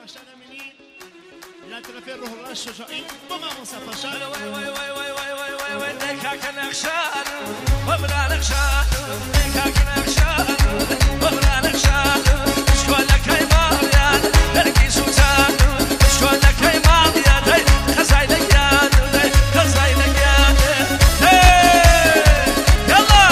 شنمینی لطرف روح الله الشجاعی با ما مصطفى شان وای وای وای وای وای وای وای وای دکاک نخشان وبرا نخشان دکاک نخشان وبرا نخشان شکلک مالیان درکی سوزان شکلک مالیان خزای لگیان خزای لگیان یلا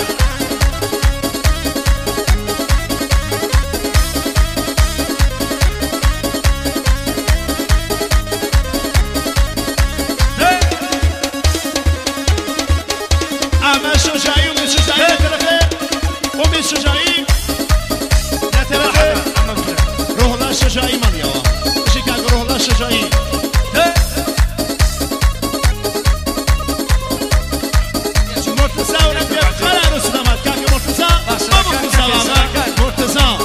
اما شجاعی و شجاعی لطرفه و شجاعی لطرفه روح الله الشجاعی من یا شکل روح الله الشجاعی مرتضی و نبیه خلا رسول آمد که مرتضی با مرتضی آمد مرتضی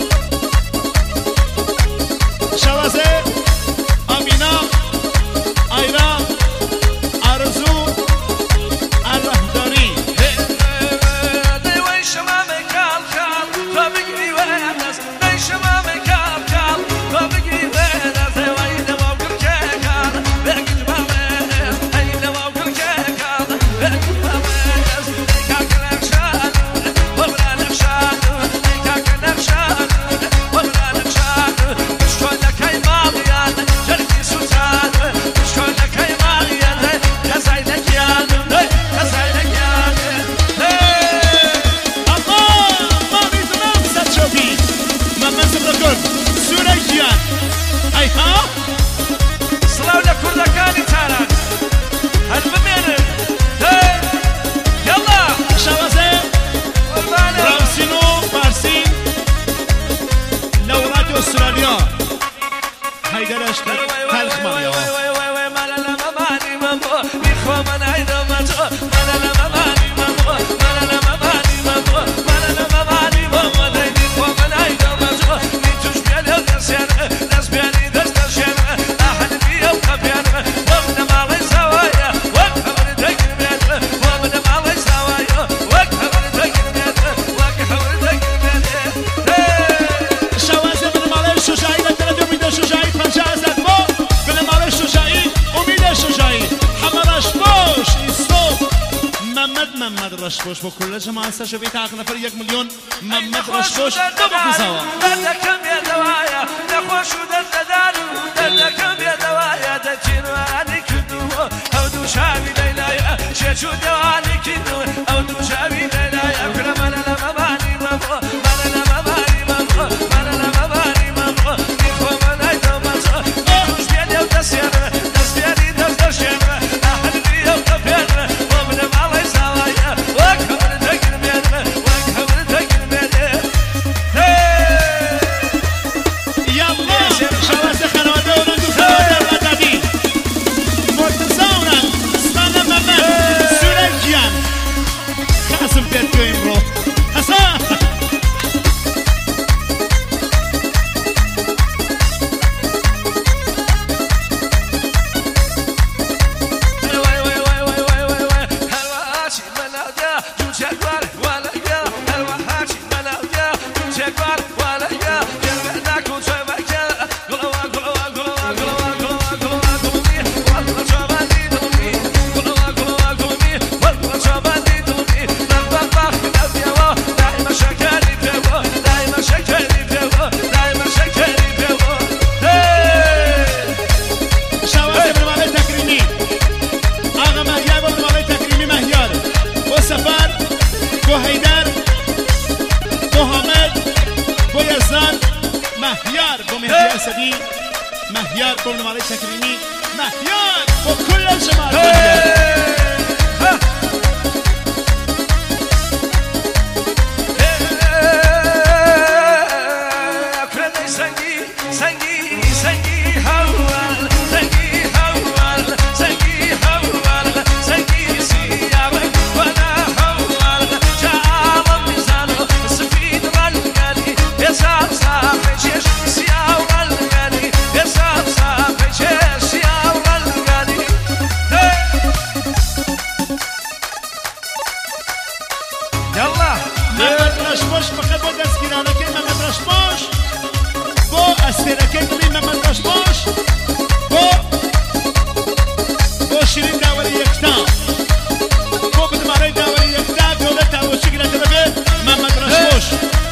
شوازه آمینا ایرا آرزو الرهداری دیوی شما میکال کال تو بگی ویدس دی شما میکال کال تو بگی ویدس دیوی نواب کرکه کال بگی بامز ای نواب کرکه کال بگی بامز دیکاک نخشان وبرا نخشان دیکاک نخشان وبرا نخشان شکلک مالیان جرکی سوزان شکلک مالیان خزای لگیان خزای لگیان اما ما میدونم صد شبی من بکن سوره جیان ای ها سلاو لکردکانی تاران هل بمینن یلا شوازه قربانه رامسین و فارسین لورات استرالیا حیدرش تلخ من یا شوازه بنماله شجاعی لطرف امید شجاعی 50,000 با بنماله شجاعی امید شجاعی حمراش باش ایستو محمد رشبوش با کل جماعت سر شبیه تاق نفر 1 میلیون محمد رشبوش دو بخیزاوا دردکم یه دوایا نخوشو دردارو دردکم یه دوایا دچینوانی کدو او دو شاوی لیلایا شیچو دوانی کدو او دو شاوی لیلایا کنه من لمبانی ممو من لمبانی ممو من لمبانی ممو میخو من ایدو مزو خوش بیادیو دستیانه دستیانی دستشیانه احل بیو کپیانه و من مالای زوایا وکمن تگیر میانه وکمن تگیر میانه یالله شوازه خانواده و رندو خانواده ردادی مرتضی اونم سلام محمد سوره جیان خاسم پیت کویم رو حسن شوازه بنماله تکریمی آقا مهیار با بنماله تکریمی مهیار با سفر با حیدر با حامد با یزدان مهیار با مهدی اسدی مهیار با بنماله تکریمی مهیار با کل جماعت مهیار محمد رشبوش فقط با دستگیرانه که محمد رشبوش با استێرەکەی دڵی مەمەدڕەش بۆش بۆ شیرین داوەری یەکتا بۆ بنمارەی داوەری یەکتا گەورە تاوەشی گرە دەبێ مەمەدڕەش بۆش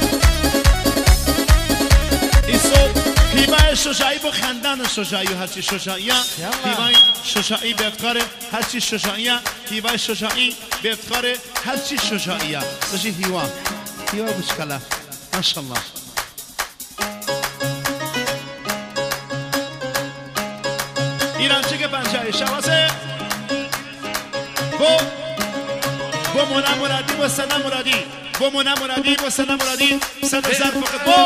ئیسۆ هیوای شجاعی بۆ خەندانە شجاعی و هەرچی شجاعیە هیوای شجاعی بێفتخارێ هەرچی شجاعیە هیوای شجاعی بێفتخارێ هەرچی شجاعیە دژی هیوا بچکەلە ماشەڵڵا ایرانچێکە پەنجایی شەوازێ بۆ مۆنا مورادی بۆ سەنا مورادی بۆ مۆنا مورادی بۆ سەنا مورادی 100,000 فقط بۆ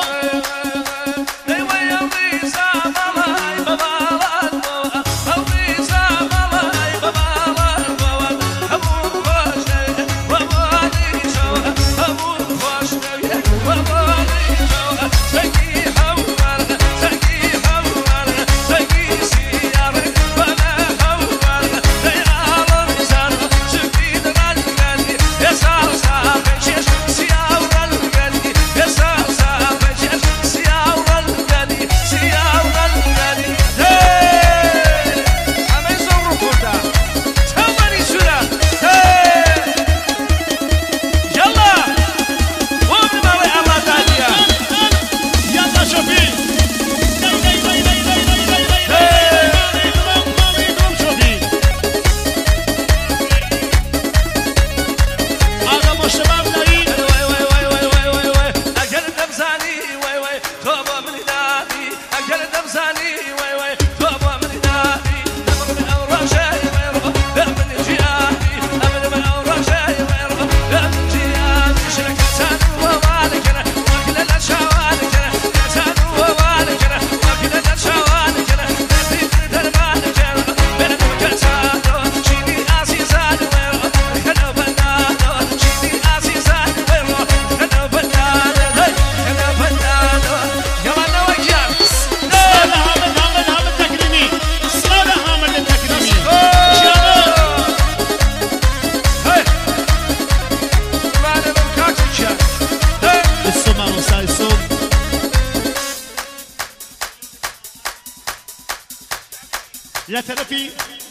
لطرفی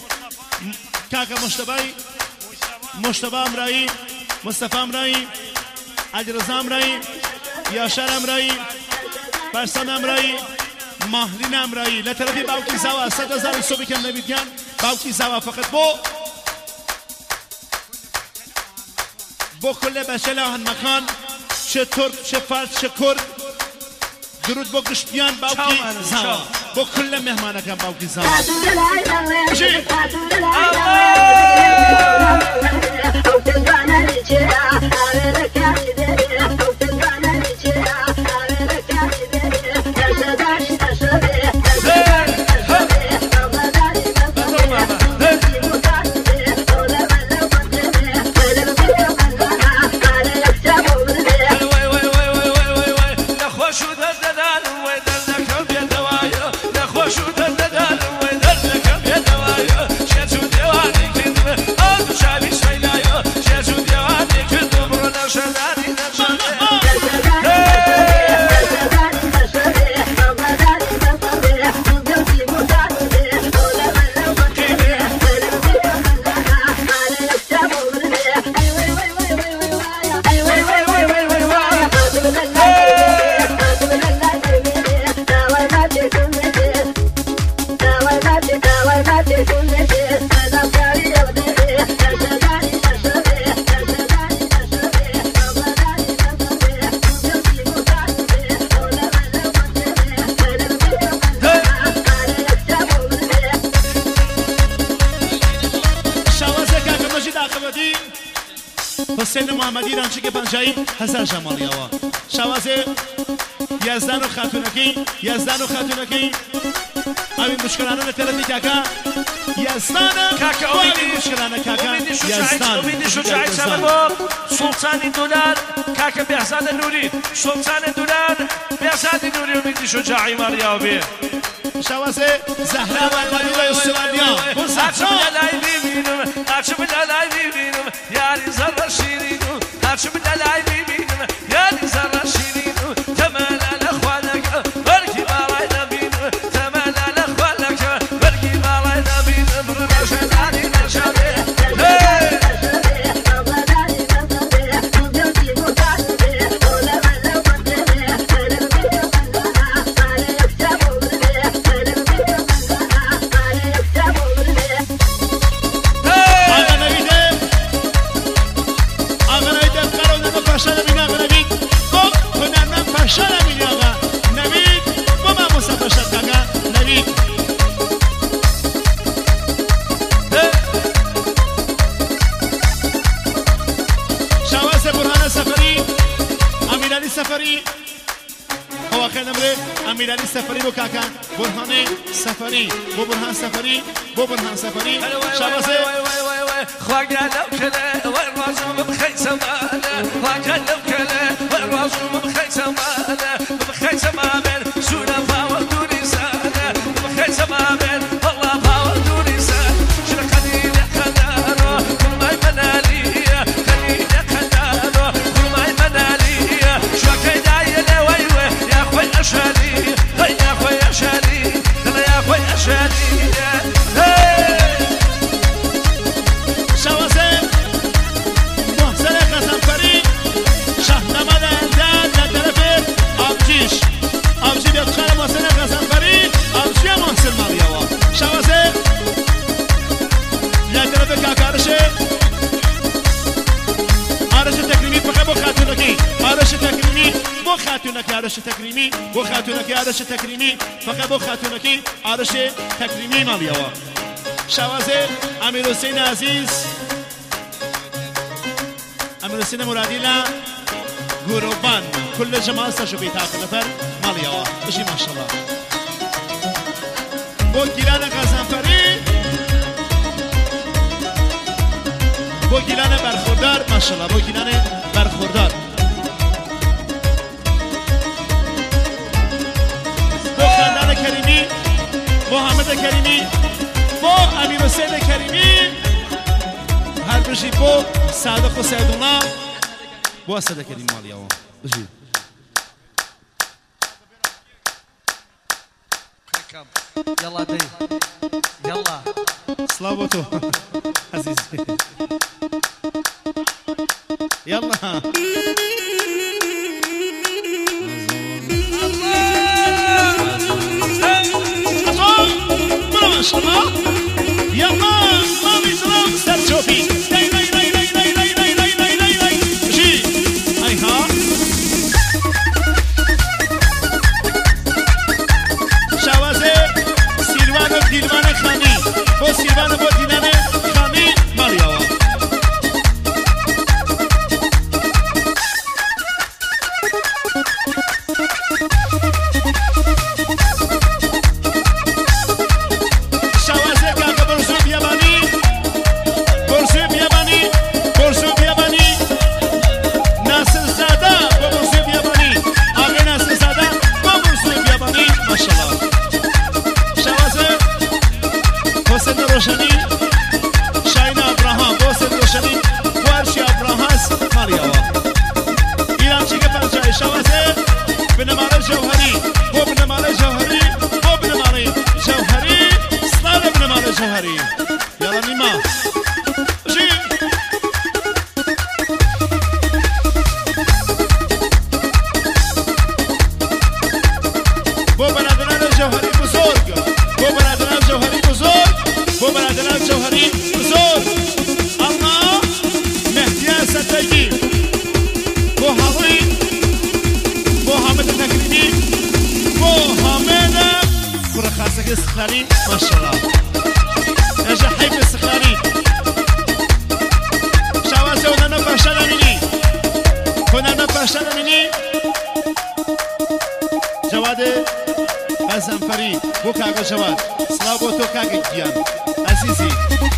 کاکا مشتبه امرایی مصطفى امرایی علیرضا امرایی یاشار امرایی برسان امرایی ماهرین امرایی لطرفی باوکی زاوا 100,000 صبحی که نویدگان باوکی زاوا فقط بو کل بچه لاهن مکان چه ترک چه فارس چه کرد درود با گشتیان باوکی زاوا با کل مهمانه کن باوکی زاوا حسین محمدی رانچه که پنجایی 1000 جمالی آوا شوازه یزدان و خاتونکی اوی مشکلانه طرفی کاکا یزدان اوی مشکلانه کاکا یزدان امید شجاعی سبب سلطان دولار کاکا بهزاد نوری سلطان دولار بهزاد نوری امید شجاعی ماریا بی شوازه زهرا و مدیره استرالیا açıp dalay bibinum yari zarra şirinu açıp dalay bibinum yari zarra şirinu temel ala khwanak barki barayda میلانی سفری بو کاکا برهان سفری بو برهان سفری بو برهان سفری شاباسه خواجه لو كله والرازم بخي سمانه خواجه لو كله والرازم بخي سمانه بخي سمانه سونا فاوتوني سانه بخي سمانه والله فاوتوني سانه شنو خليني خدانه كل ما يمناليه خليني خدانه كل ما يمناليه شو كدايه ويوه يا اخوي اشالي يا اخوي اشالي يا اخوي اشالي آرش تکریمی بو خاتونکی آرش تکریمی فقط بو خاتونکی آرش تکریمی مالیوا شوازه امیر حسین عزیز امیر حسین مرادی لا گروبان کل جماعت سشو بیتاق نفر مالیوا بشی ماشالله بو گیلان غزنفری بو گیلان برخوردار ماشالله بو گیلان برخوردار کریمی محمد کریمی با امیر حسین کریمی هر بشی با صادق و سیدونا با صادق کریم مالیا بشی يلا دي يلا سلامتو عزيزي يلا ما شاء الله يلا ما بيزرم سرشوفي لي لي لي لي لي لي لي لي لي لي لي جي هاي ها شوازه سیلوان و دیلوان خانی با سیلوان و دیلوان خانی مالیا السخاري ما شاء الله يا جحيم السخاري شواسي ونانا باشلانيني ونانا باشلانيني جواد غزنفري بو كاغا جواد سلاو بو تو كاغا جيان عزيزي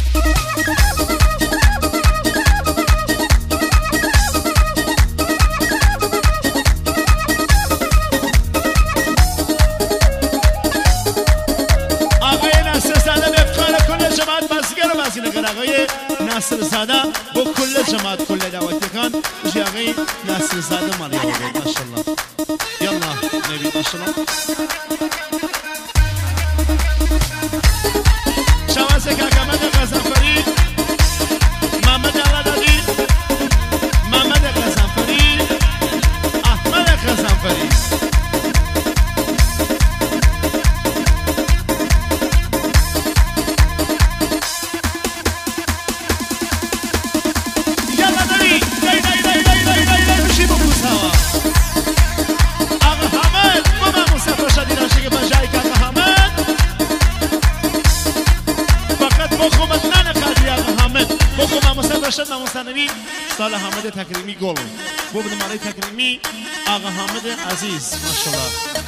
آقای ناصر زاده با کل جماعت کل دعوتی کن جی آقای ناصر زاده مالی آقای ماشالله یلا نبی ماشالله شوازه که محمد غزنفری محمد علادادی محمد غزنفری احمد غزنفری سال حامد تکریمی گل بود نماره تکریمی آقا حامد عزیز ماشاءالله.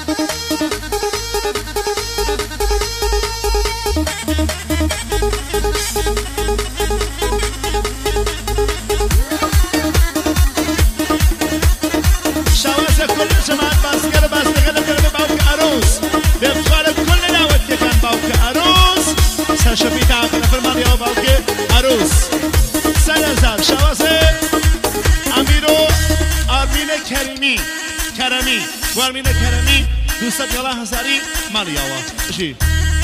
شواز کل جماعت بازگر بازدگل قلب باوک عروس بفقال کل دعوت یکن باوک عروس سرشفی تعقل فرمانی ها باوک عروس 100,000 شواز امیرو آرمین کرمی و آرمین کرمی 211,000 مالی آوا بشی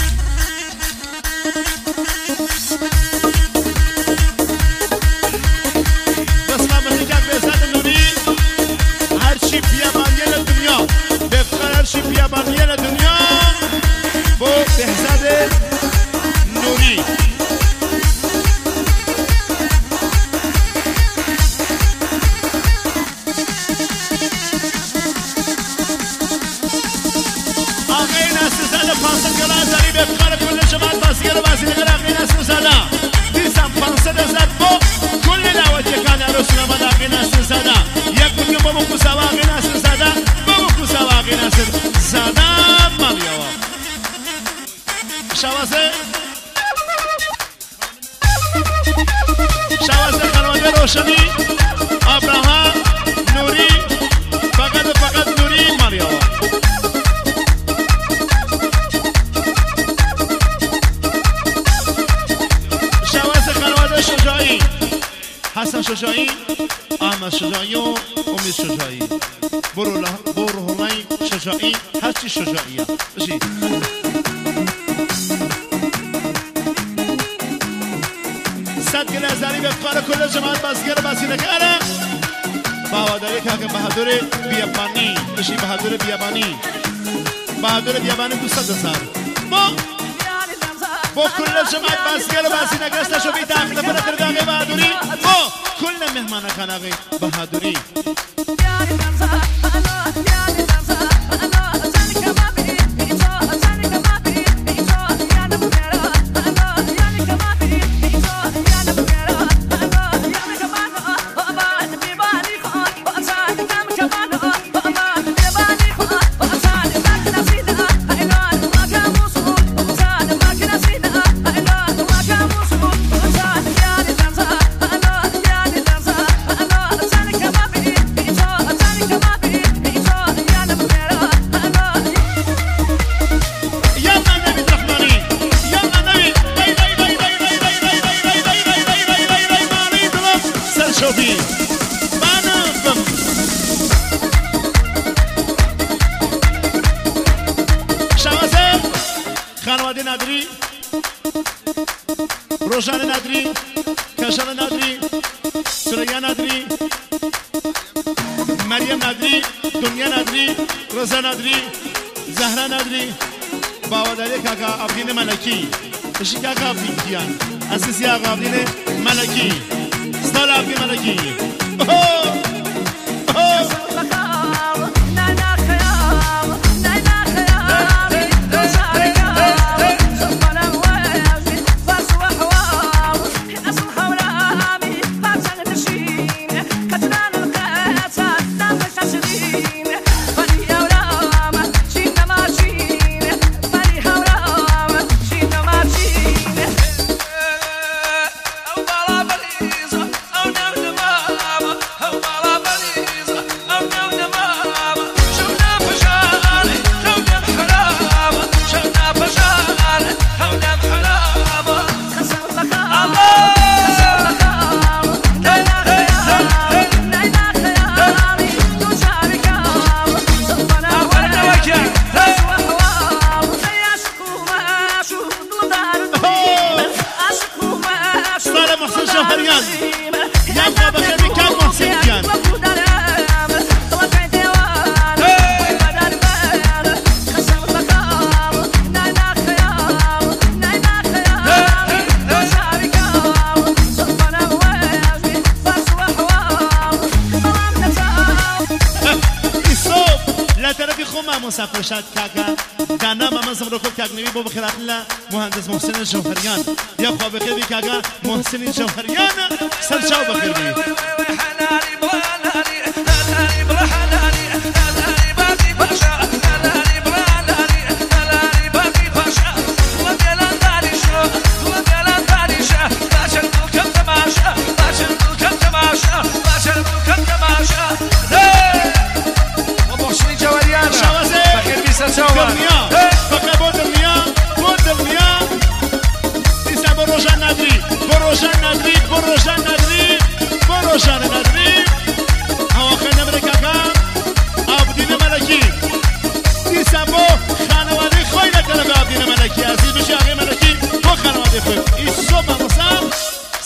بسلامتی که بزد نوری هرچی بیابانیل دنیا بفقر هرچی بیابانیل دنیا با بهزاد نوری آقای نسل زده 500,000 بفقر کل جماعت بازیگر و بازیگر آقای نسل زده 500,000 با کل دعوت یکان عروس نماد آقای نسل زده یک کنیم با مکوساوا آقای نسل زده با مکوساوا آقای نسل زده مالیاوا شوازه خانواده روشنی ابراهام نوری فقط نوری مالیاوا شوازه خانواده شجاعی حسن شجاعی احمد شجاعی و امید شجاعی برهونای شجاعی هرچی شجاعیه بشی صد گل ازاری به فقر کل جماعت بازیگر بازیگره بهادری که بهادر بیابانی بشی بهادر بیابانی 200,000 با کل جماعت بازیگر بازیگر استشو بی داخل فرق داغ بهادری با کل مهمان خانه بهادری خانواده ندری روشان ندری کشان ندری سریا ندری مریم ندری دنیا ندری رضا ندری زهرا ندری باوداری کاکا افغین ملکی بشی کاکا افغین اساسی آقا افغین ملکی ستال افغین ملکی مسافر شد کاکا دانا مامان سمرو کو کاک نبی بابا خیرات الله مهندس محسن جوهریان یا خواب خیر بی کاکا محسن جوهریان سر چاو بخیر بی حلالي بلا حلالي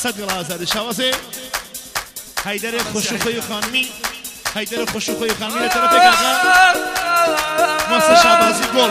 صد گل آزادی شوازه حیدر خوشوخوی خانمی حیدر خوشوخوی خانمی رو طرف کاغا ماسه شعبازی گل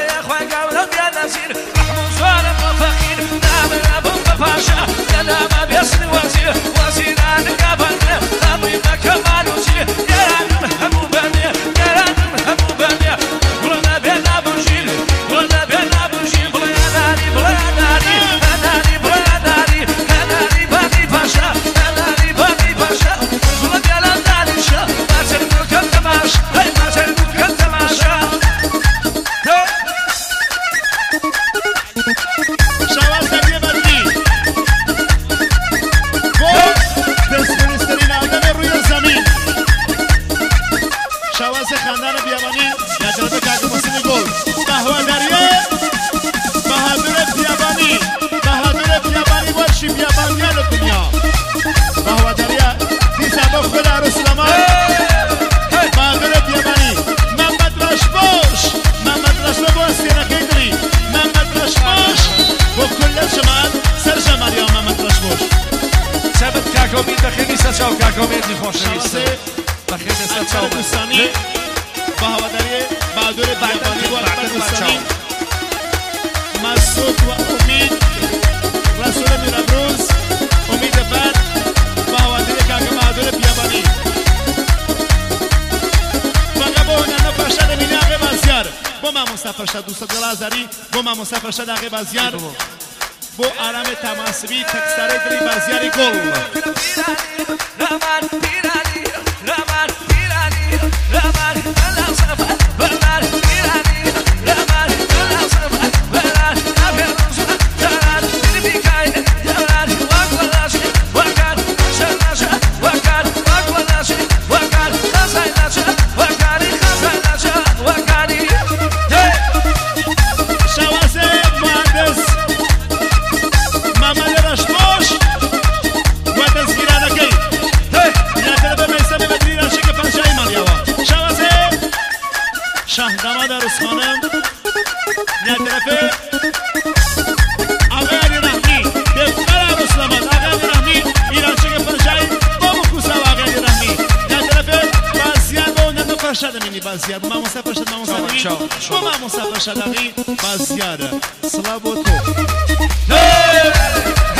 مسعود و امید رسول میرابروز امید بر بهادر کاکا بهادر بیابانی فقط با هنرنا فرشاد میلی آقای بازیار با ما مسافر دوست گلازاری با ما مسافر شد آقای بازیار با آرام تماسبی تکساره دلی بازیاری گل شهداماد عروس خانم یا طرف آقای علی رحمی دفتر عروس داماد آقای علی رحمی ایرانچه که فرشایی با مکوسا آقای علی رحمی یا طرف بازیار با اونم فرشاد منی بازیار با ماموسا فرشاد ماموسا منی با ماموسا فرشاد آقای بازیار سلام و تو